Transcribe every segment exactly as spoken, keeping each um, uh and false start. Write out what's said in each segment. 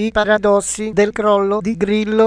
I paradossi del crollo di Grillo.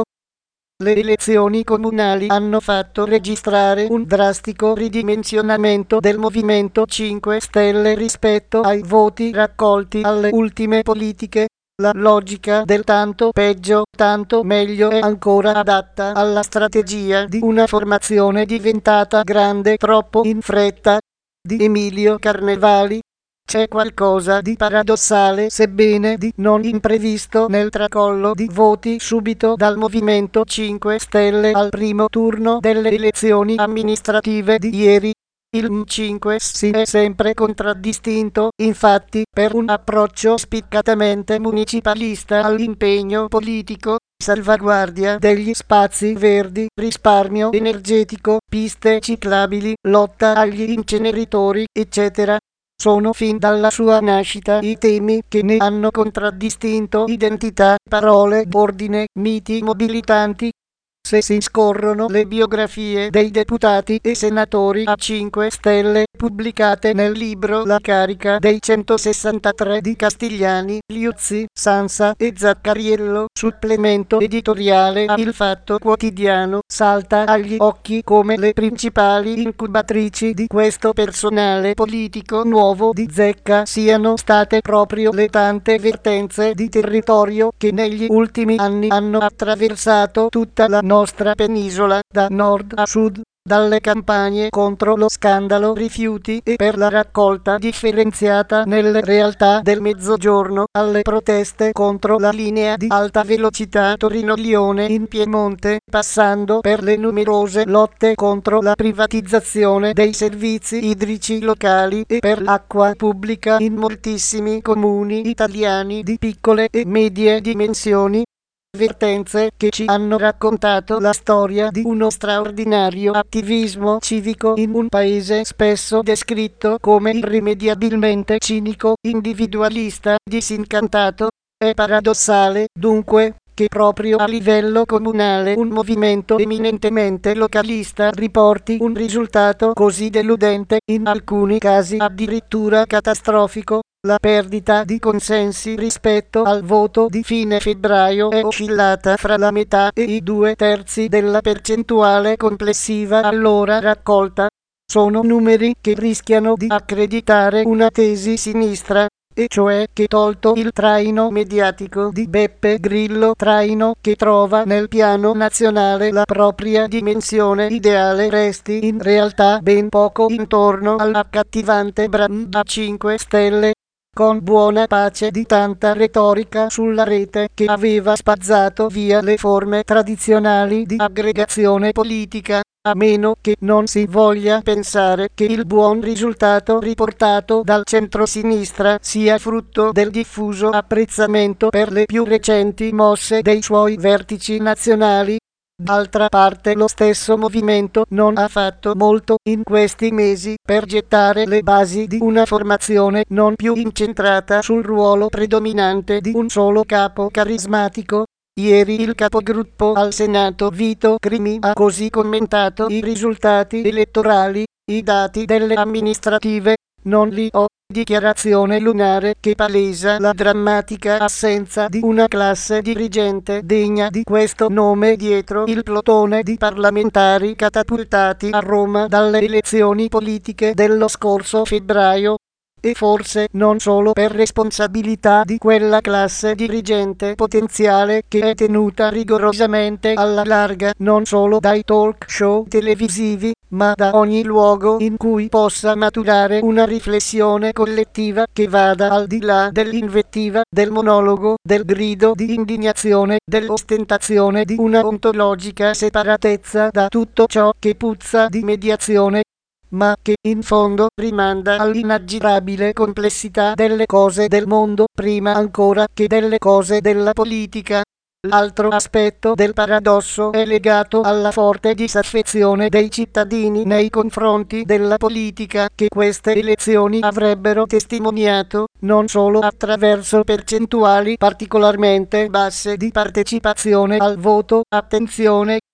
Le elezioni comunali hanno fatto registrare un drastico ridimensionamento del Movimento cinque Stelle rispetto ai voti raccolti alle ultime politiche. La logica del tanto peggio, tanto meglio è ancora adatta alla strategia di una formazione diventata grande troppo in fretta, di Emilio Carnevali. C'è qualcosa di paradossale, sebbene di non imprevisto, nel tracollo di voti subito dal Movimento cinque Stelle al primo turno delle elezioni amministrative di ieri. Il M cinque si è sempre contraddistinto, infatti, per un approccio spiccatamente municipalista all'impegno politico, salvaguardia degli spazi verdi, risparmio energetico, piste ciclabili, lotta agli inceneritori, eccetera. Sono fin dalla sua nascita i temi che ne hanno contraddistinto identità, parole, ordine, miti mobilitanti. Se si scorrono le biografie dei deputati e senatori a cinque Stelle pubblicate nel libro La carica dei centosessantatré di Castigliani, Liuzzi, Sansa e Zaccariello, supplemento editoriale a Il Fatto Quotidiano, salta agli occhi come le principali incubatrici di questo personale politico nuovo di zecca siano state proprio le tante vertenze di territorio che negli ultimi anni hanno attraversato tutta la nostra penisola, da nord a sud, dalle campagne contro lo scandalo rifiuti e per la raccolta differenziata nelle realtà del Mezzogiorno, alle proteste contro la linea di alta velocità Torino-Lione in Piemonte, passando per le numerose lotte contro la privatizzazione dei servizi idrici locali e per l'acqua pubblica in moltissimi comuni italiani di piccole e medie dimensioni. Vertenze che ci hanno raccontato la storia di uno straordinario attivismo civico in un paese spesso descritto come irrimediabilmente cinico, individualista, disincantato. È paradossale, dunque, che proprio a livello comunale un movimento eminentemente localista riporti un risultato così deludente, in alcuni casi addirittura catastrofico. La perdita di consensi rispetto al voto di fine febbraio è oscillata fra la metà e i due terzi della percentuale complessiva allora raccolta. Sono numeri che rischiano di accreditare una tesi sinistra, e cioè che tolto il traino mediatico di Beppe Grillo, traino che trova nel piano nazionale la propria dimensione ideale, resti in realtà ben poco intorno all'accattivante brand a cinque Stelle. Con buona pace di tanta retorica sulla rete che aveva spazzato via le forme tradizionali di aggregazione politica, a meno che non si voglia pensare che il buon risultato riportato dal centrosinistra sia frutto del diffuso apprezzamento per le più recenti mosse dei suoi vertici nazionali. D'altra parte lo stesso movimento non ha fatto molto in questi mesi per gettare le basi di una formazione non più incentrata sul ruolo predominante di un solo capo carismatico. Ieri il capogruppo al Senato Vito Crimi ha così commentato i risultati elettorali, i dati delle amministrative, non li ho. Dichiarazione lunare che palesa la drammatica assenza di una classe dirigente degna di questo nome dietro il plotone di parlamentari catapultati a Roma dalle elezioni politiche dello scorso febbraio. E forse non solo per responsabilità di quella classe dirigente potenziale che è tenuta rigorosamente alla larga non solo dai talk show televisivi, ma da ogni luogo in cui possa maturare una riflessione collettiva che vada al di là dell'invettiva, del monologo, del grido di indignazione, dell'ostentazione di una ontologica separatezza da tutto ciò che puzza di mediazione, ma che in fondo rimanda all'inaggirabile complessità delle cose del mondo prima ancora che delle cose della politica. L'altro aspetto del paradosso è legato alla forte disaffezione dei cittadini nei confronti della politica che queste elezioni avrebbero testimoniato, non solo attraverso percentuali particolarmente basse di partecipazione al voto, attenzione,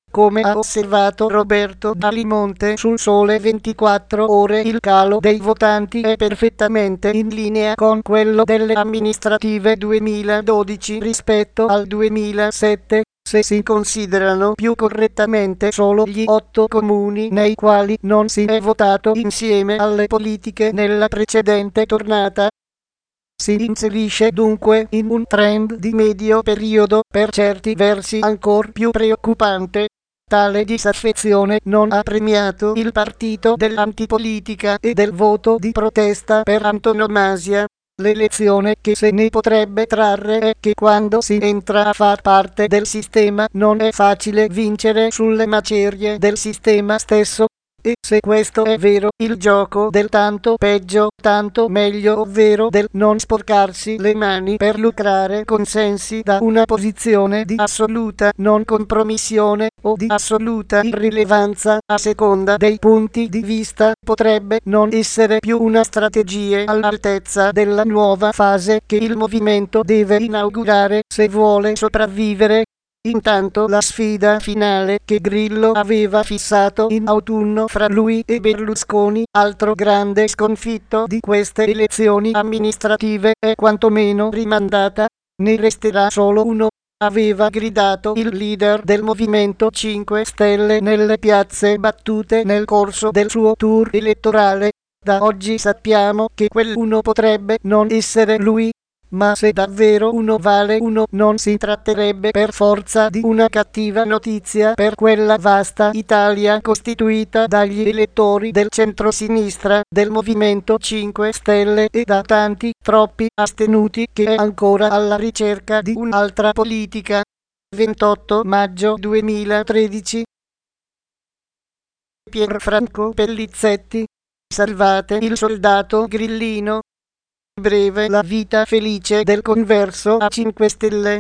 Come ha osservato Roberto Dalimonte sul Sole ventiquattro Ore, il calo dei votanti è perfettamente in linea con quello delle amministrative duemiladodici rispetto al duemilasette, se si considerano più correttamente solo gli otto comuni nei quali non si è votato insieme alle politiche nella precedente tornata. Si inserisce dunque in un trend di medio periodo, per certi versi ancor più preoccupante. Tale disaffezione non ha premiato il partito dell'antipolitica e del voto di protesta per antonomasia. L'elezione che se ne potrebbe trarre è che quando si entra a far parte del sistema non è facile vincere sulle macerie del sistema stesso. E se questo è vero, il gioco del tanto peggio, tanto meglio, ovvero del non sporcarsi le mani per lucrare consensi da una posizione di assoluta non compromissione o di assoluta irrilevanza a seconda dei punti di vista, potrebbe non essere più una strategia all'altezza della nuova fase che il movimento deve inaugurare se vuole sopravvivere. Intanto la sfida finale che Grillo aveva fissato in autunno fra lui e Berlusconi, altro grande sconfitto di queste elezioni amministrative, è quantomeno rimandata. Ne resterà solo uno, aveva gridato il leader del Movimento cinque Stelle nelle piazze battute nel corso del suo tour elettorale. Da oggi sappiamo che quell'uno potrebbe non essere lui. Ma se davvero uno vale uno, non si tratterebbe per forza di una cattiva notizia per quella vasta Italia costituita dagli elettori del centrosinistra, del Movimento cinque Stelle e da tanti, troppi astenuti che è ancora alla ricerca di un'altra politica. ventotto maggio duemilatredici. Pierfranco Pellizzetti. Salvate il soldato grillino. Breve la vita felice del converso a cinque Stelle.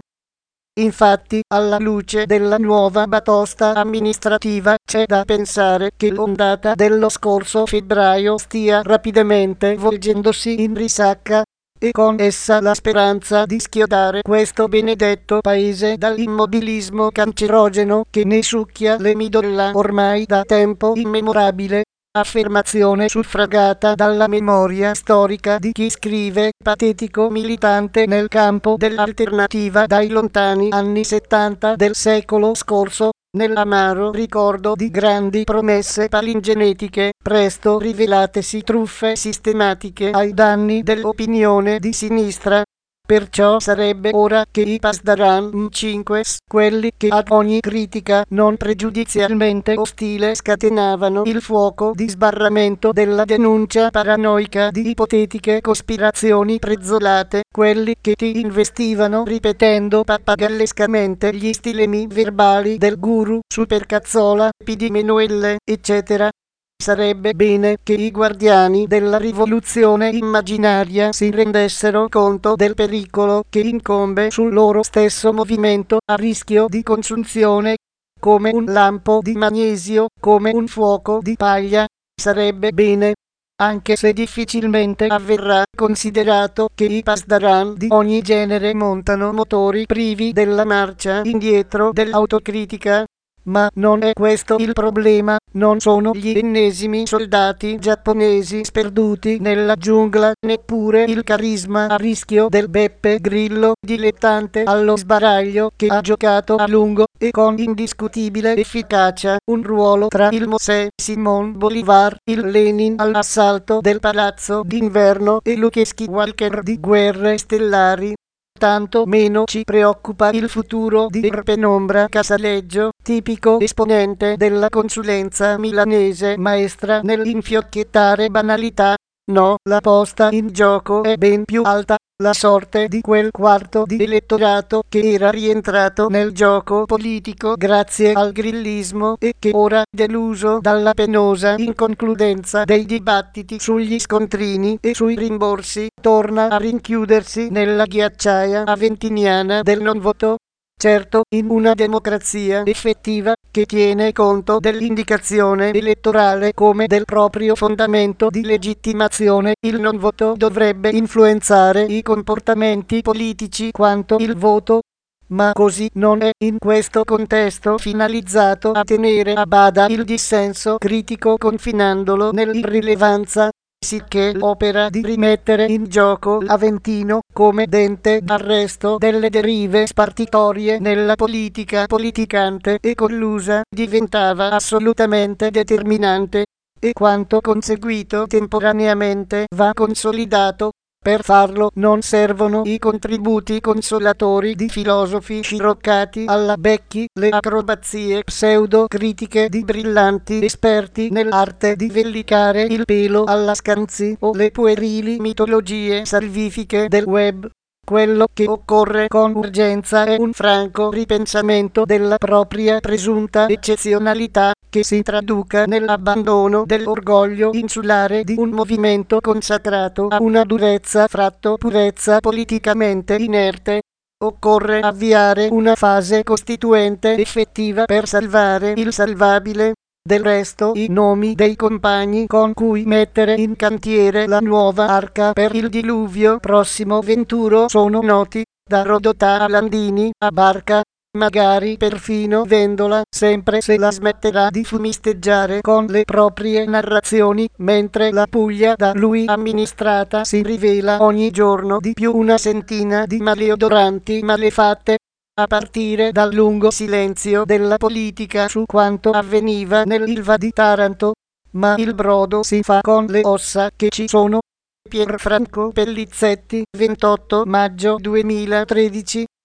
Infatti, alla luce della nuova batosta amministrativa, c'è da pensare che l'ondata dello scorso febbraio stia rapidamente volgendosi in risacca, e con essa la speranza di schiodare questo benedetto paese dall'immobilismo cancerogeno che ne succhia le midolla ormai da tempo immemorabile. Affermazione suffragata dalla memoria storica di chi scrive, patetico militante nel campo dell'alternativa dai lontani anni settanta del secolo scorso, nell'amaro ricordo di grandi promesse palingenetiche, presto rivelatesi truffe sistematiche ai danni dell'opinione di sinistra. Perciò sarebbe ora che i Pasdaran cinque, quelli che ad ogni critica non pregiudizialmente ostile scatenavano il fuoco di sbarramento della denuncia paranoica di ipotetiche cospirazioni prezzolate, quelli che ti investivano ripetendo pappagallescamente gli stilemi verbali del guru Supercazzola, P D Menuelle, eccetera. Sarebbe bene che i guardiani della rivoluzione immaginaria si rendessero conto del pericolo che incombe sul loro stesso movimento a rischio di consunzione, come un lampo di magnesio, come un fuoco di paglia. Sarebbe bene, anche se difficilmente avverrà, considerato che i Pasdaran di ogni genere montano motori privi della marcia indietro dell'autocritica. Ma non è questo il problema, non sono gli ennesimi soldati giapponesi sperduti nella giungla, neppure il carisma a rischio del Beppe Grillo, dilettante allo sbaraglio che ha giocato a lungo e con indiscutibile efficacia un ruolo tra il Mosè Simon Bolivar, il Lenin all'assalto del palazzo d'inverno e Luke Skywalker di Guerre Stellari. Tanto meno ci preoccupa il futuro di Erpenombra Casaleggio, tipico esponente della consulenza milanese maestra nell'infiocchettare banalità. No, la posta in gioco è ben più alta. La sorte di quel quarto di elettorato che era rientrato nel gioco politico grazie al grillismo e che ora, deluso dalla penosa inconcludenza dei dibattiti sugli scontrini e sui rimborsi, torna a rinchiudersi nella ghiacciaia aventiniana del non voto. Certo, in una democrazia effettiva, che tiene conto dell'indicazione elettorale come del proprio fondamento di legittimazione, il non voto dovrebbe influenzare i comportamenti politici quanto il voto. Ma così non è in questo contesto finalizzato a tenere a bada il dissenso critico confinandolo nell'irrilevanza, sicché l'opera di rimettere in gioco l'Aventino come dente d'arresto delle derive spartitorie nella politica politicante e collusa diventava assolutamente determinante, e quanto conseguito temporaneamente va consolidato. Per farlo non servono i contributi consolatori di filosofi sciroccati alla Becchi, le acrobazie pseudo-critiche di brillanti esperti nell'arte di vellicare il pelo alla Scanzi o le puerili mitologie salvifiche del web. Quello che occorre con urgenza è un franco ripensamento della propria presunta eccezionalità, che si traduca nell'abbandono dell'orgoglio insulare di un movimento consacrato a una durezza fratto purezza politicamente inerte. Occorre avviare una fase costituente effettiva per salvare il salvabile. Del resto i nomi dei compagni con cui mettere in cantiere la nuova arca per il diluvio prossimo venturo sono noti, da Rodotà a Landini a Barca, magari perfino Vendola, sempre se la smetterà di fumisteggiare con le proprie narrazioni, mentre la Puglia da lui amministrata si rivela ogni giorno di più una sentina di maleodoranti malefatte, a partire dal lungo silenzio della politica su quanto avveniva nell'Ilva di Taranto. Ma il brodo si fa con le ossa che ci sono. Pierfranco Pellizzetti, ventotto maggio duemilatredici.